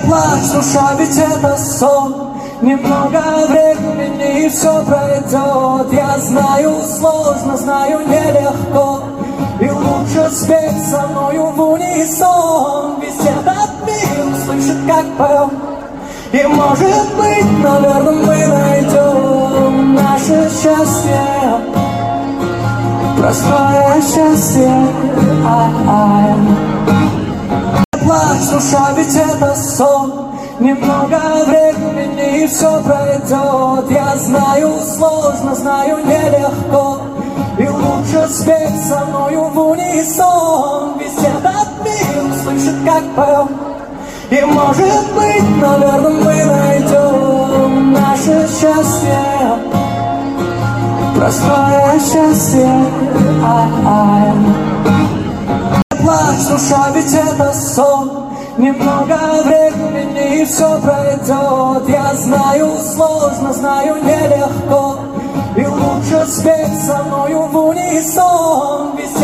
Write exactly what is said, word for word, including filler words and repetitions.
Плачь, душа, ведь это сон. Немного времени и все пройдет. Я знаю, сложно, знаю, нелегко. И лучше спеть со мною в унисон. Ведь этот мир слышит, как поем. И может быть, наверное, мы найдем наше счастье. Простое счастье. Ай-ай. Плачь, душа, ведь это сон. Немного времени и все пройдет. Я знаю, сложно, знаю, нелегко. И лучше спеть со мною в унисон. Ведь этот мир слышит, как поем. И может быть, наверное, мы найдем наше счастье. Простое счастье. Ай-ай. Плачь, душа, ведь это сон. Немного времени и все пройдет. Я знаю, сложно, знаю, нелегко. И лучше спеть со мною в унисон. Ведь